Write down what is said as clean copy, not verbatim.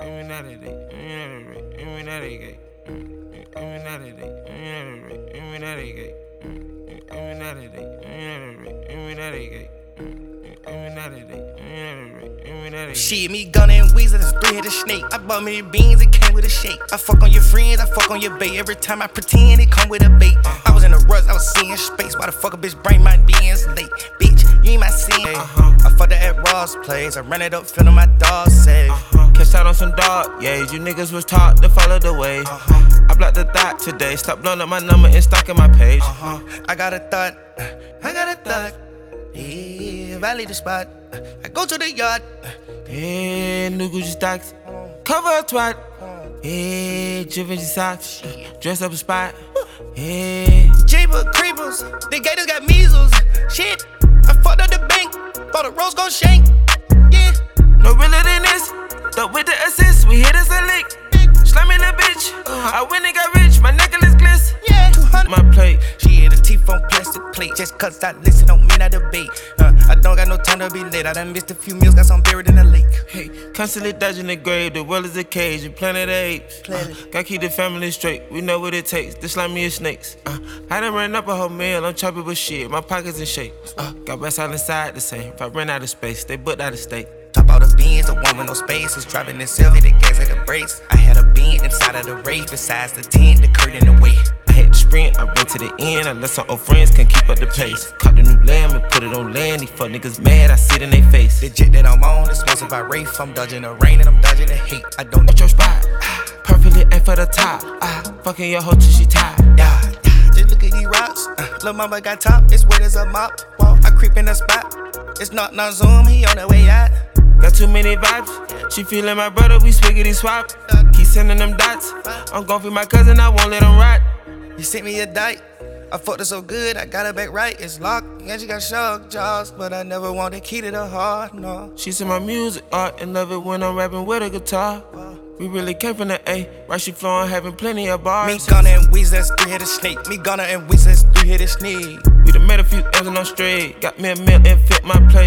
Shit, me Gunna and Weezy, that's a three-headed snake. I bought me the beans, it came with a shake. I fuck on your friends, I fuck on your bait. Every time I pretend, it come with a bait. I was in a rush, I was seeing space. Why the fuck a bitch brain might be in late? Bitch, you ain't my scene. I fucked her at Ross Place. I ran it up, feeling my dog safe. Catch out on some dog, yeah. You niggas was taught to follow the way. I blocked the thought today. Stop blowing up my number and stalking my page. I got a thought, yeah, valley the spot. I go to the yard, yeah, new Gucci stocks. Cover a twat, yeah, Givenchy socks. Dress up a spot, yeah. Jeepers, creepers, the gators got measles. Shit, I fucked up the bank, bought a rose gold shank. Yeah, no realer than this. Up with the assist, we hit us a lick. Slamming a bitch, I went and got rich. My necklace gliss, yeah, 200. My plate. She hit a teeth on plastic plate. Just cause I listen don't mean I debate. I don't got no time to be late. I done missed a few meals, got some buried in the lake. Hey, constantly dodging the grave. The world is a cage, you planet apes. Gotta keep the family straight. We know what it takes. The slimy as snakes. I done ran up a whole meal. I'm choppy with shit. My pockets in shape. Got rest out inside the same. If I ran out of space, they booked out of state. Top out the beans, the one with no space. Was driving in Sylvia, the gas at the brakes. I had a bean inside of the race. Besides the tent, the curtain the way. I had to sprint, I went to the end. I let some old friends can't keep up the pace. Caught the new lamb and put it on land. These fuck niggas mad, I see it in they face. The jet that I'm on is sponsored by Rafe. I'm dodging the rain and I'm dodging the hate. I don't at your spot. Perfectly aim for the top. Fucking your hoe till she tired. Yeah, just look at these rocks. Lil' mama got top, it's wet as a mop. Whoa, I creep in the spot. It's not Zoom, he on the way out. Got too many vibes. She feeling my brother, we swiggity swap. Keep sending them dots. I'm gon' feed my cousin, I won't let him rot. You sent me a dike. I fucked her so good, I got her back right. It's locked, and she got shark jaws. But I never wanted key to the heart, no. She said my music art and love it when I'm rapping with a guitar. We really came from the A, right? She flowing, having plenty of bars. Me Gunna and Weezy, that's three-headed snake. Me Gunna and Weezy, that's three-headed snake. We done made a few M's and I'm straight. Got me a meal and fit my plate.